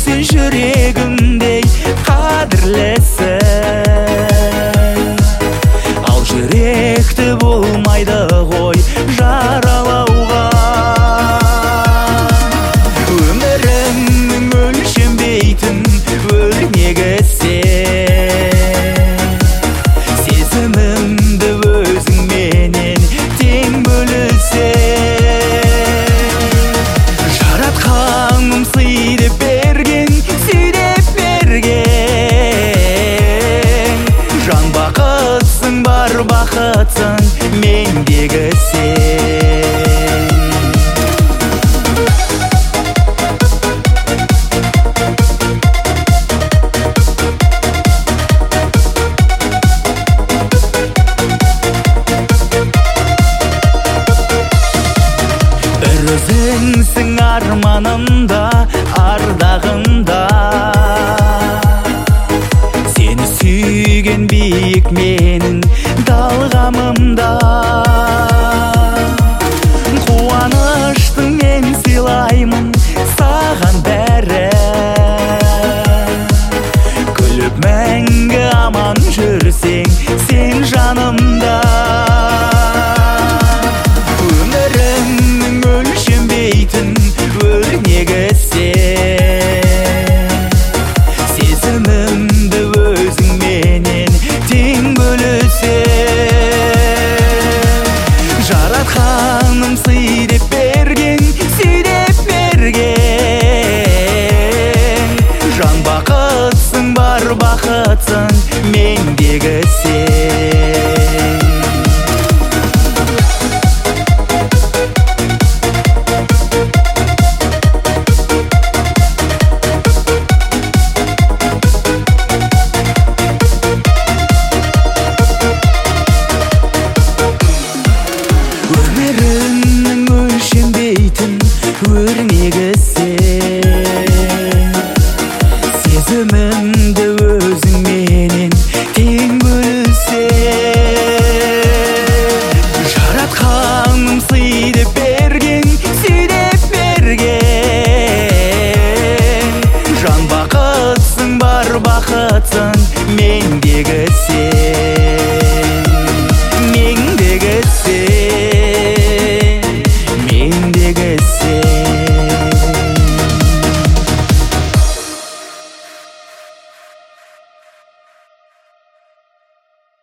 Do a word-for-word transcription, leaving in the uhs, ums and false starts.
Сен жүрегімдей қадірлісің. Ал жүректі болмайды ғой жаралауға. Өміріңнің өлшенбейтін өрнегі сен. Сезімімді өзіңменен тең бөлісең. Жаратқаным сый деп берген, сүй деп берген. Жан бақытсың, бар бақытсың мендегі сен. Бір өзіңсің арманымда, ардағымда. Сені сүйген биік менің талғамымда. Қуаныштың мен сыйлаймын саған бәрін. Күліп мәңгі аман жүрсең сен жанымда. Өміріңнің өлшенбейтін өрнегі сен. Сезімімді өзіңменен тең бөлісең. Жаратқаным сый деп берген, сүй деп берген. Жан бақытсың, бар бақытсың мендегі сен. Өміріңнің өлшенбейтін өрнегі сен. Сезімімді өзіңменен тең бөлісең. Жаратқаным сый деп берген, сүй деп берген. Жан бақытсың, бар бақытсың менде.